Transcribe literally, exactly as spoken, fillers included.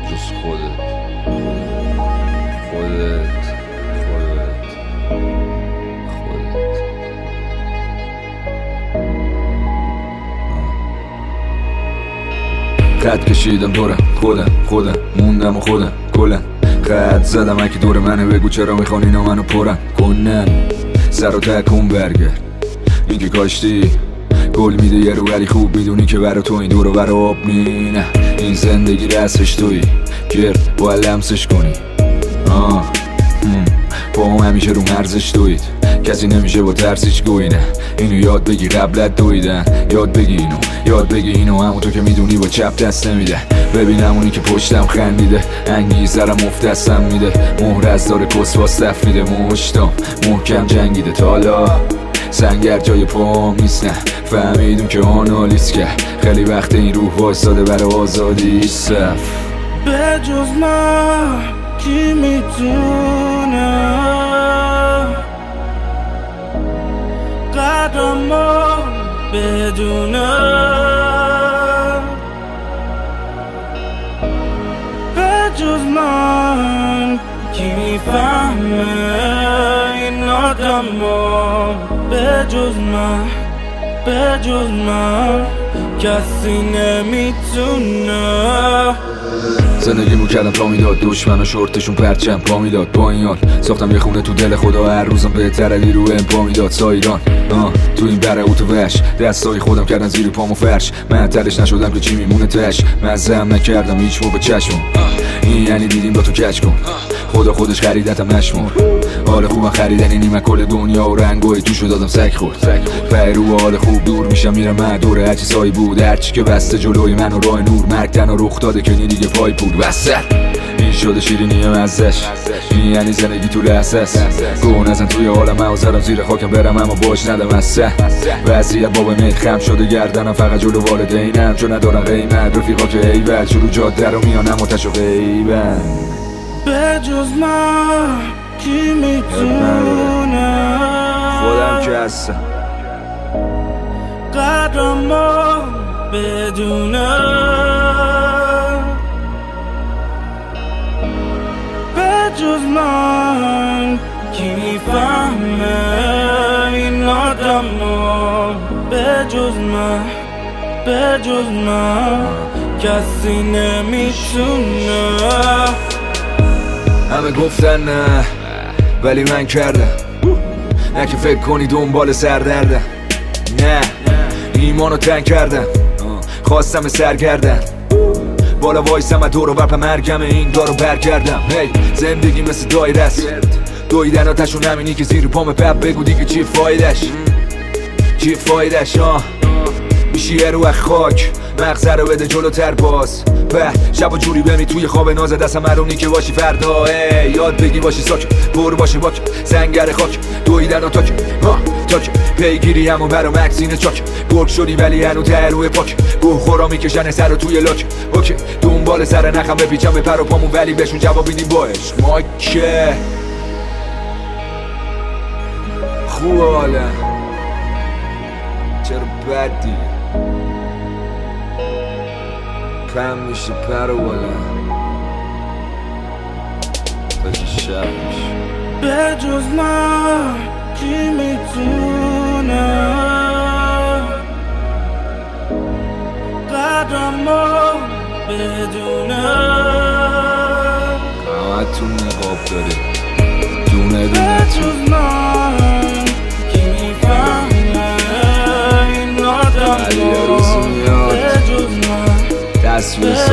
جز خودت خودت خودت خودت خط کشیدم دورم خودم خودم موندم و خودم کلم خط زدم اگه دور منه بگو چرا میخوان اینا منو پرم کنن سر و تکون برگرد این که کاشتی گل میده یه رو ولی خوب میدونی که برا تو این دور و برا آب نی نه این زندگی رسش توی گرد باید لمسش کنی آه با هم همیشه رو مرزش دوید کسی نمیشه با ترسیش گوی نه اینو یاد بگی قبلت دویدن یاد بگی اینو یاد بگی اینو همون تو که میدونی با چپ دست نمیده ببینم اونی که پشتم خندیده انگیزرم افت دستم میده مهر از داره کس واس دف میده مشتم محکم جنگیده تا حالا سنگر جای پام نیست نه فهمیدون که آنالیز کرد خیلی وقت این روح واساده برای آزادی صف به جز من کی میتونه قدرمو بدونه به جز من کی میفهمه این آدمو به جز من به جز من کسی نمیتونه زندگیمو کردم تا میداد دشمن و شورتشون پرچم پا میداد با این حال ساختم یه خونه تو دل خدا هر روزم بهتر علی رو امپا میداد سایران آه تو این بره اوتو وش دستای خودم کردن زیر پامو فرش من ترش نشدم که چی میمونه تش مزم نکردم هیچ موقع چشمم این یعنی دیدیم با تو کچ کن خدا خودش خریدتم نشمر حال خوبم خریدنی نیمه کل دنیا و رنگای توشو دادم سگ خورد پیرو حال خوب دور میشم میرم من دوره هرچی سایی بود هرچی که بسته جلوی من و راه نور مرگ تنها رخ داده که دیگه پای بود وسط این شده شیرینی مزش این یعنی زندگی تو لحظه است گو نزن توی حالم من زدم زیر خاکم برم اما باش ندم از سه وضعیت بابا میل خم شده گردنم فقط جلو والدینم چون ندارم قیمت رفیقا که ایول شروع جاده رو میانم متش و غیبن به جز من کی میتونه خودم که هستم قدرمو بدونه به جز من کی میفهمه این آدمو به جز من به جز من کسی نمیتونه همه گفتن نه ولی من کردم نه که فکر کنی دنبال سردردم نه ایمانو تنگ کردم خواستم سرگردن بالا وایسم از دور و برپ مرگم این دارو برگردم هی زندگی مثل دایره است دویدن آتشون همینی که زیر پام پپ بگو دیگه چی فایدش چی فایدش آه میشی یه رو خاک مغزه رو بده جلوتر باز به شب و جوری بمی توی خواب ناز دستم معلوم که باشی فردا ای یاد بگی باشی ساک پر باشی باک زنگر خاک دویدن و تاک ها تاک پیگیری همون برا مکسین چاک گرگ شدی ولی هنو تروه پاک گوه خورا میکشن سر رو توی لاک اوکی دنبال سر نخم بپیچم به پر و پامون ولی بهشون جواب میدیم باش ما که خوب حالا چرا بدی پم میشه پر و بالا تا که شب میشه به جز من کی میتونه قدرمو بدونه همه تون نقاب داری دونه به دونه جز من کی میفهمه این آدمو به جز من تصویر